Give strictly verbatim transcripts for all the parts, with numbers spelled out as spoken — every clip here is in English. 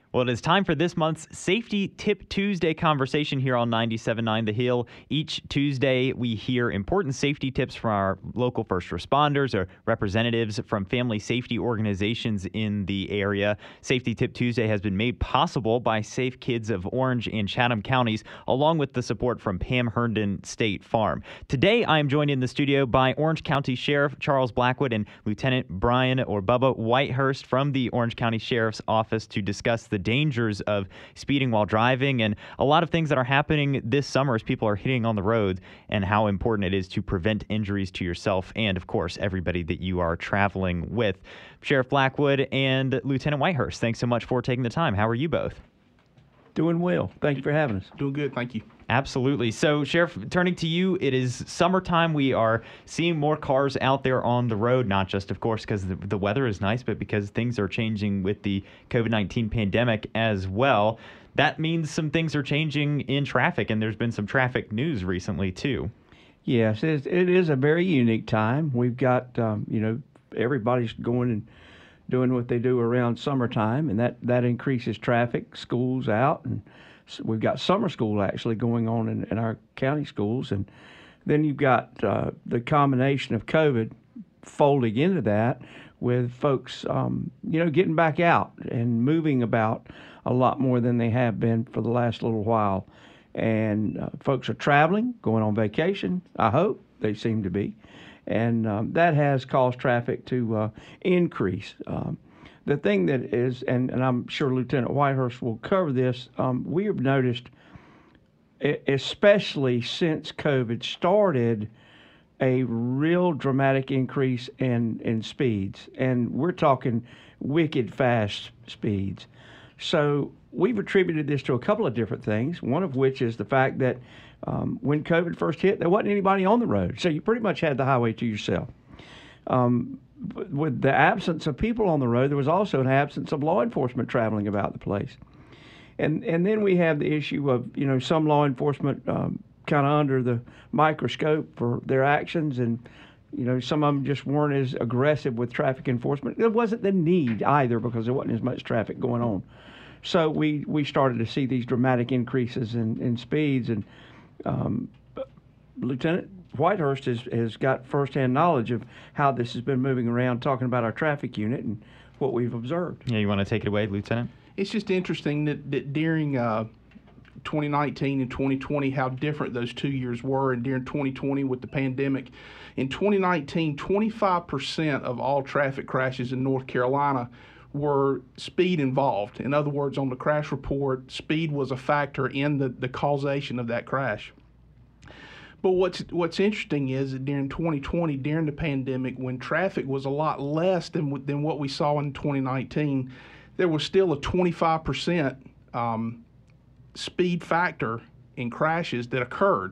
Well, it is time for this month's Safety Tip Tuesday conversation here on ninety-seven point nine The Hill. Each Tuesday, we hear important safety tips from our local first responders or representatives from family safety organizations in the area. Safety Tip Tuesday has been made possible by Safe Kids of Orange and Chatham counties, along with the support from Pam Herndon State Farm. Today, I am joined in the studio by Orange County Sheriff Charles Blackwood and Lieutenant Brian or Bubba Whitehurst from the Orange County Sheriff's Office to discuss the dangers of speeding while driving and a lot of things that are happening this summer as people are hitting on the road, and how important it is to prevent injuries to yourself and, of course, everybody that you are traveling with. Sheriff Blackwood and Lieutenant Whitehurst, thanks so much for taking the time. How are you both? Doing well. Thank you for having us. Doing good. Thank you. Absolutely. So, Sheriff, turning to you, it is summertime. We are seeing more cars out there on the road, not just, of course, because the, the weather is nice, but because things are changing with the COVID nineteen pandemic as well. That means some things are changing in traffic, and there's been some traffic news recently, too. Yes, it it is a very unique time. We've got, um, you know, everybody's going and doing what they do around summertime, and that, that increases traffic, schools out, and so we've got summer school actually going on in, in our county schools. And then you've got uh, the combination of COVID folding into that with folks, um, you know, getting back out and moving about a lot more than they have been for the last little while. And uh, folks are traveling, going on vacation, I hope they seem to be. And um, that has caused traffic to uh, increase. Um, the thing that is, and, and I'm sure Lieutenant Whitehurst will cover this, um, we have noticed, especially since COVID started, a real dramatic increase in, in speeds. And we're talking wicked fast speeds. So we've attributed this to a couple of different things, one of which is the fact that um, when COVID first hit, there wasn't anybody on the road. So you pretty much had the highway to yourself. Um, with the absence of people on the road, there was also an absence of law enforcement traveling about the place. And and then we have the issue of, you know, some law enforcement um, kind of under the microscope for their actions, and, you know, some of them just weren't as aggressive with traffic enforcement. There wasn't the need either because there wasn't as much traffic going on. So we, we started to see these dramatic increases in, in speeds. And um, Lieutenant Whitehurst has, has got firsthand knowledge of how this has been moving around, talking about our traffic unit and what we've observed. Yeah, you want to take it away, Lieutenant? It's just interesting that, that during uh, twenty nineteen and twenty twenty, how different those two years were, and during twenty twenty with the pandemic. In twenty nineteen, twenty-five percent of all traffic crashes in North Carolina were speed involved. In other words, on the crash report, speed was a factor in the, the causation of that crash. But what's what's interesting is that during twenty twenty, during the pandemic, when traffic was a lot less than than what we saw in twenty nineteen, there was still a twenty-five percent um, speed factor in crashes that occurred.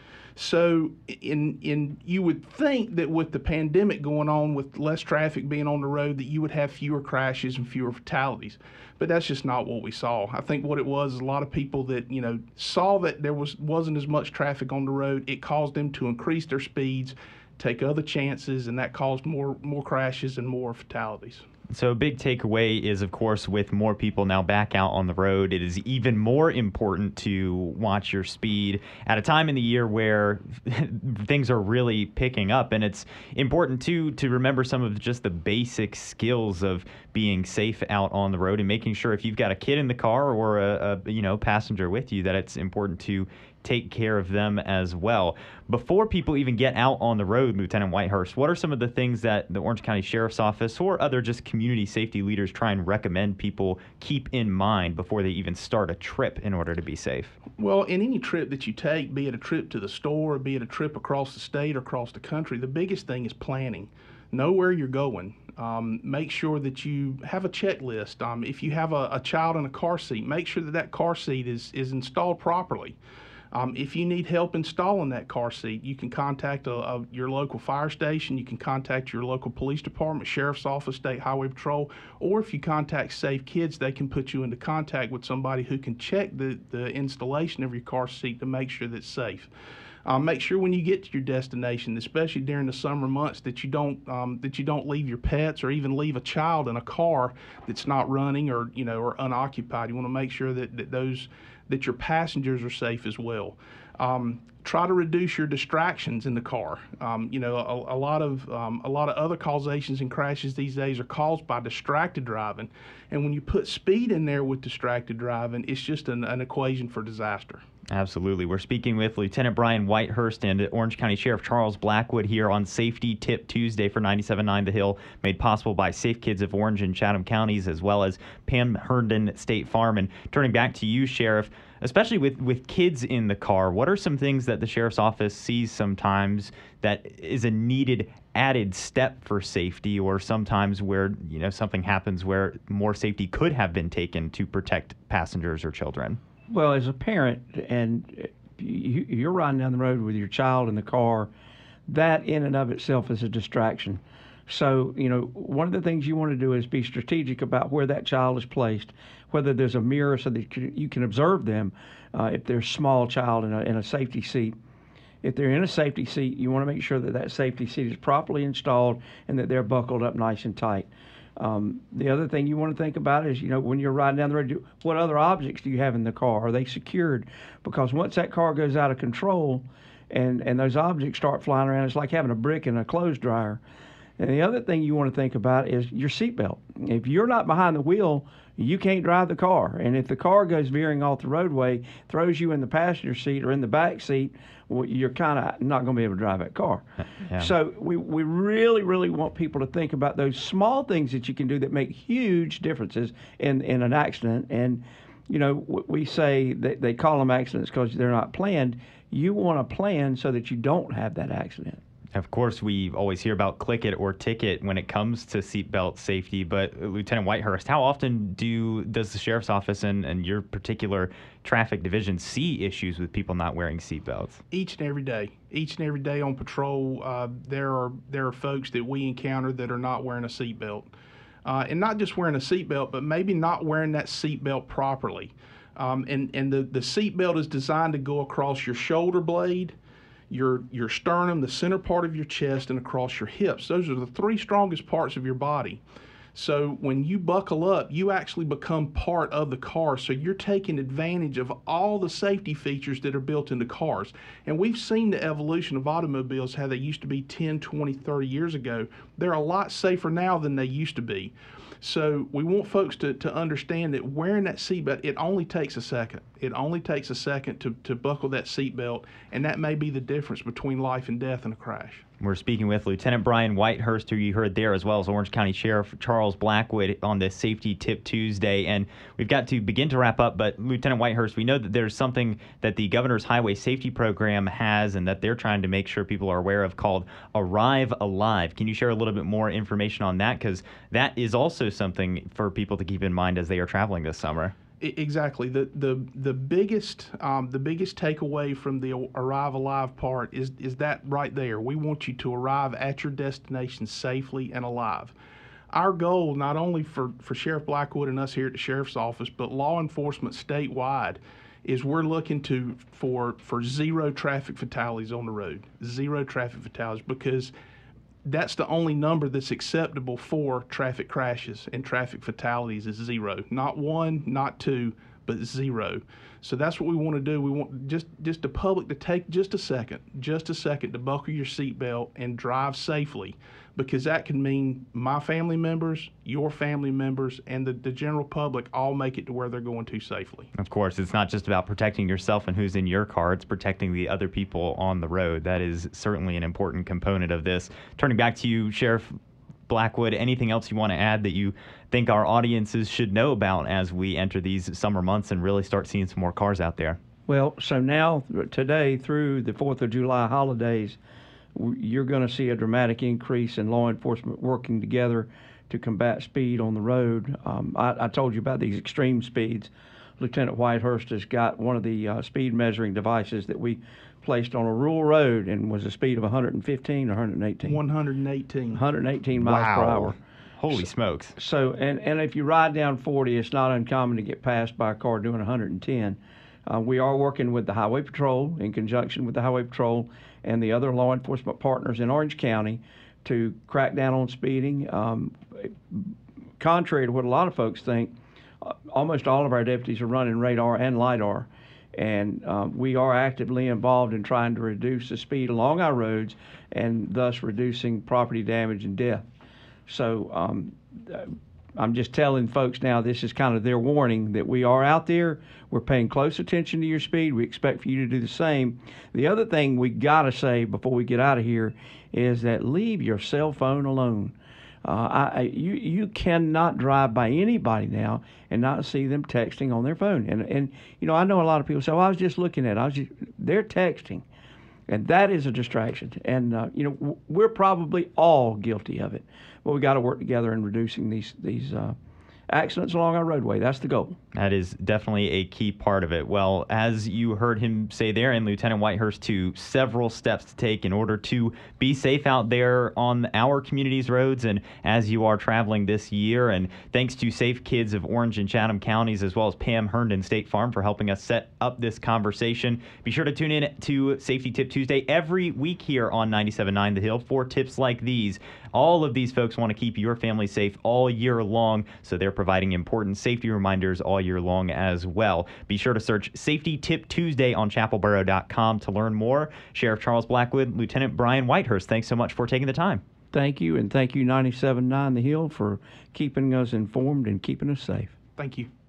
So in in you would think that with the pandemic going on, with less traffic being on the road, that you would have fewer crashes and fewer fatalities. But that's just not what we saw. I think what it was is a lot of people that, you know, saw that there was wasn't as much traffic on the road. It caused them to increase their speeds, take other chances, and that caused more more crashes and more fatalities. So a big takeaway is, of course, with more people now back out on the road, it is even more important to watch your speed at a time in the year where things are really picking up. And it's important, too, to remember some of just the basic skills of being safe out on the road and making sure if you've got a kid in the car or a, a you know passenger with you, that it's important to take care of them as well. Before people even get out on the road, Lieutenant Whitehurst, what are some of the things that the Orange County Sheriff's Office or other just community safety leaders try and recommend people keep in mind before they even start a trip in order to be safe? Well, in any trip that you take, be it a trip to the store, be it a trip across the state or across the country, the biggest thing is planning. Know where you're going. Um, make sure that you have a checklist. Um, if you have a, a child in a car seat, make sure that that car seat is, is installed properly. Um, if you need help installing that car seat, you can contact a, a, your local fire station, you can contact your local police department, sheriff's office, state highway patrol, or if you contact Safe Kids, they can put you into contact with somebody who can check the, the installation of your car seat to make sure that it's safe. Uh, make sure when you get to your destination, especially during the summer months, that you don't um, that you don't leave your pets or even leave a child in a car that's not running or you know or unoccupied. You want to make sure that, that those that your passengers are safe as well. Um, try to reduce your distractions in the car. Um, you know, a, a lot of um, a lot of other causations and crashes these days are caused by distracted driving, and when you put speed in there with distracted driving, it's just an, an equation for disaster. Absolutely. We're speaking with Lieutenant Brian Whitehurst and Orange County Sheriff Charles Blackwood here on Safety Tip Tuesday for ninety-seven point nine The Hill, made possible by Safe Kids of Orange and Chatham Counties, as well as Pam Herndon State Farm. And turning back to you, Sheriff, especially with, with kids in the car, what are some things that the Sheriff's Office sees sometimes that is a needed added step for safety, or sometimes where, you know, something happens where more safety could have been taken to protect passengers or children? Well, as a parent, and you, you're riding down the road with your child in the car, that in and of itself is a distraction. So, you know, one of the things you want to do is be strategic about where that child is placed, whether there's a mirror so that you can observe them, uh, if they're a small child in a, in a safety seat. If they're in a safety seat, you want to make sure that that safety seat is properly installed and that they're buckled up nice and tight. Um, the other thing you want to think about is, you know, when you're riding down the road, what other objects do you have in the car? Are they secured? Because once that car goes out of control and, and those objects start flying around, it's like having a brick in a clothes dryer. And the other thing you want to think about is your seatbelt. If you're not behind the wheel, you can't drive the car. And if the car goes veering off the roadway, throws you in the passenger seat or in the back seat, well, you're kind of not going to be able to drive that car. Yeah. So we, we really, really want people to think about those small things that you can do that make huge differences in, in an accident. And, you know, we say that they call them accidents because they're not planned. You want to plan so that you don't have that accident. Of course, we always hear about click it or ticket when it comes to seatbelt safety, but uh, Lieutenant Whitehurst, how often do does the Sheriff's Office and, and your particular traffic division see issues with people not wearing seatbelts? Each and every day. Each and every day on patrol, uh, there are there are folks that we encounter that are not wearing a seatbelt. Uh, and not just wearing a seatbelt, but maybe not wearing that seatbelt properly. Um, and and the, the seatbelt is designed to go across your shoulder blade, your your sternum, the center part of your chest, and across your hips. Those are the three strongest parts of your body. So when you buckle up, you actually become part of the car. So you're taking advantage of all the safety features that are built into cars. And we've seen the evolution of automobiles, how they used to be ten, twenty, thirty years ago. They're a lot safer now than they used to be. So we want folks to, to understand that wearing that seatbelt, it only takes a second. It only takes a second to, to buckle that seatbelt, and that may be the difference between life and death in a crash. We're speaking with Lieutenant Brian Whitehurst, who you heard there, as well as Orange County Sheriff Charles Blackwood on this Safety Tip Tuesday. And we've got to begin to wrap up, but Lieutenant Whitehurst, we know that there's something that the Governor's Highway Safety Program has and that they're trying to make sure people are aware of called Arrive Alive. Can you share a little bit more information on that? Because that is also something for people to keep in mind as they are traveling this summer. Exactly. The the the biggest um, the biggest takeaway from the Arrive Alive part is is that right there. We want you to arrive at your destination safely and alive. Our goal, not only for, for Sheriff Blackwood and us here at the Sheriff's Office, but law enforcement statewide, is we're looking to for for zero traffic fatalities on the road. Zero traffic fatalities, because that's the only number that's acceptable for traffic crashes and traffic fatalities is zero. Not one, not two, but zero. So that's what we want to do. We want just, just the public to take just a second, just a second to buckle your seatbelt and drive safely, because that can mean my family members, your family members, and the, the general public all make it to where they're going to safely. Of course, it's not just about protecting yourself and who's in your car, it's protecting the other people on the road. That is certainly an important component of this. Turning back to you, Sheriff Blackwood, anything else you want to add that you think our audiences should know about as we enter these summer months and really start seeing some more cars out there? Well, so now, today through the fourth of July holidays, you're going to see a dramatic increase in law enforcement working together to combat speed on the road. Um, I, I told you about these extreme speeds. Lieutenant Whitehurst has got one of the uh, speed measuring devices that we placed on a rural road and was a speed of one hundred fifteen or one hundred eighteen? one hundred eighteen. one hundred eighteen miles wow. per hour. Holy so, smokes. So, and, and if you ride down forty, it's not uncommon to get passed by a car doing one hundred ten. Uh, we are working with the Highway Patrol in conjunction with the Highway Patrol and the other law enforcement partners in Orange County to crack down on speeding. Um, contrary to what a lot of folks think, uh, almost all of our deputies are running radar and LiDAR. And uh, we are actively involved in trying to reduce the speed along our roads and thus reducing property damage and death. So um, I'm just telling folks now, this is kind of their warning that we are out there. We're paying close attention to your speed. We expect for you to do the same. The other thing we got to say before we get out of here is that leave your cell phone alone. Uh, I, I, you you cannot drive by anybody now and not see them texting on their phone. And and you know, I know a lot of people say, "Well, I was just looking at it." I was just, they're texting, and that is a distraction. And uh, you know, w- we're probably all guilty of it. But we got to work together in reducing these these uh, accidents along our roadway. That's the goal. That is definitely a key part of it. Well, as you heard him say there, and Lieutenant Whitehurst, too, several steps to take in order to be safe out there on our community's roads and as you are traveling this year. And thanks to Safe Kids of Orange and Chatham counties, as well as Pam Herndon State Farm for helping us set up this conversation. Be sure to tune in to Safety Tip Tuesday every week here on ninety-seven point nine The Hill for tips like these. All of these folks want to keep your family safe all year long, so they're providing important safety reminders all year long as well. Be sure to search Safety Tip Tuesday on chapel borough dot com to learn more. Sheriff Charles Blackwood, Lieutenant Brian Whitehurst, thanks so much for taking the time. Thank you, and thank you ninety-seven point nine The Hill for keeping us informed and keeping us safe. Thank you.